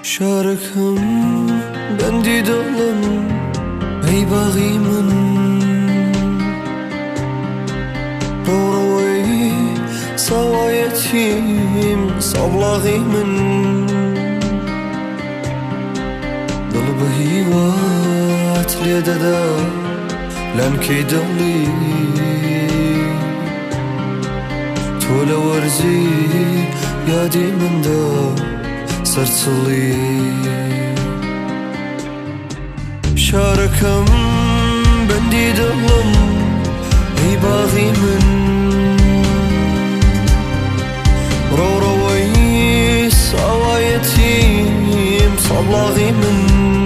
شاركم بندي دڵم ئەی باغی من ڕۆڕەوەی ساوایەتیم ساڵاغی من دڵ بە هیوات لێ دەدا لەنکەی دڵی تۆ لە وەرزی یادی مندا سەرچڵی شارەکەم بەندی دڵم ئەی باغی من ڕۆڕەوەی ساوایەتیم ساڵاغی من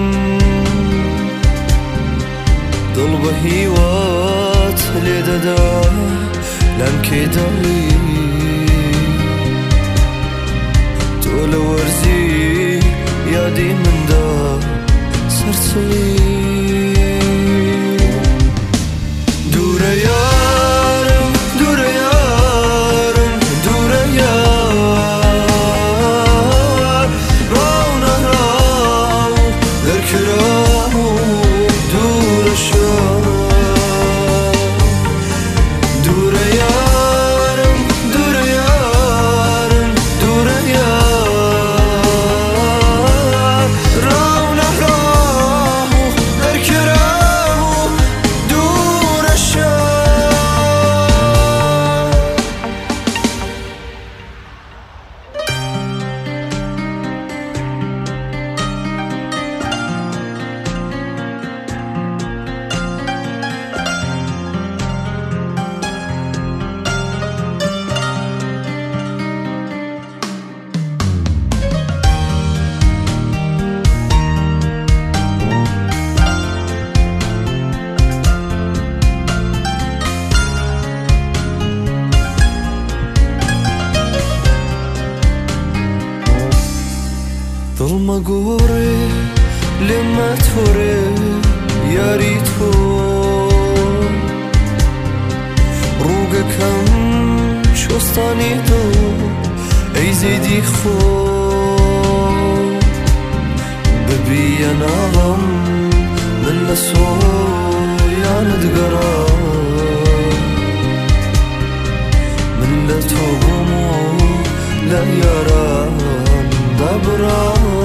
دڵ بە هیوات لێ دەدا لەنکەی دڵی تۆ لە وەرزی یادی مندا سەرچڵی دوورە یارم دوورە یارم دوورە یار ڕاو نەڕاو دەرکراو دوورە شار دوورە یارم دوورە یارم دوورە یار ڕاو نەڕاو دەرکراو دوورە شار دڵمە گۆڕێ لێمە تۆرێ یاری تۆ ڕووگەکەم شۆستانی تۆ ئەی زەیدی خۆ ببیە ناڵم من لە سۆیانت گەڕا من لە تۆ بووم و لە یاران دابڕا